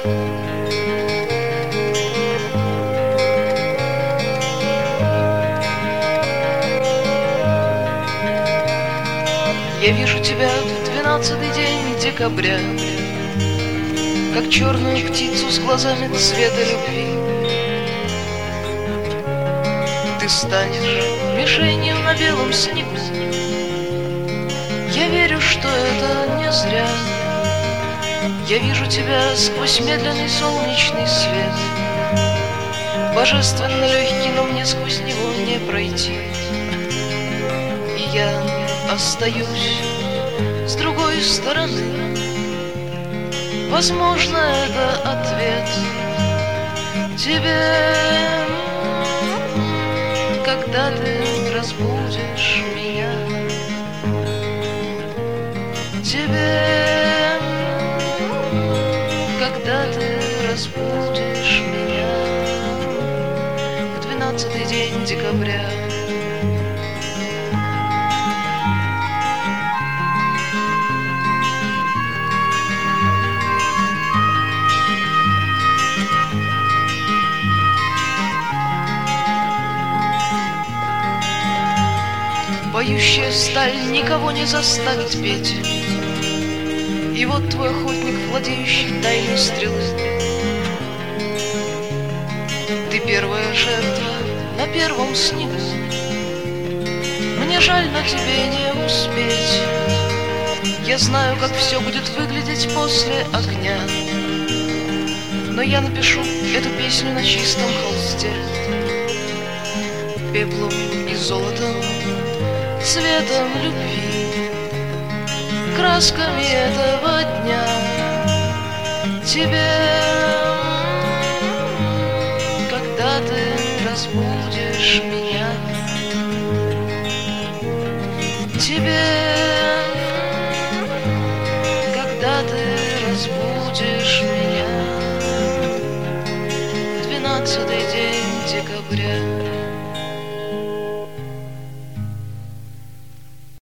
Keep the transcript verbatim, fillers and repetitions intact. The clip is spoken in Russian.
Я вижу тебя в двенадцатый день декабря, как черную птицу с глазами цвета любви. Ты станешь мишенью на белом снегу. Я верю, что это не зря. Я вижу тебя сквозь медленный солнечный свет, божественно легкий, но мне сквозь него не пройти. И я остаюсь с другой стороны. Возможно, это ответ тебе, когда ты разбудишь меня. Тебе, когда ты разбудишь меня в двенадцатый день декабря. Поющая сталь никого не заставит петь. И вот твой охотник, владеющий тайной стрелы. Ты первая жертва на первом снегу. Мне жаль, но тебе не успеть. Я знаю, как все будет выглядеть после огня, но я напишу эту песню на чистом холсте, пеплом и золотом, цветом любви, красками этого дня. Тебе, когда ты разбудишь меня. Тебе, когда ты разбудишь меня в двенадцатый день декабря.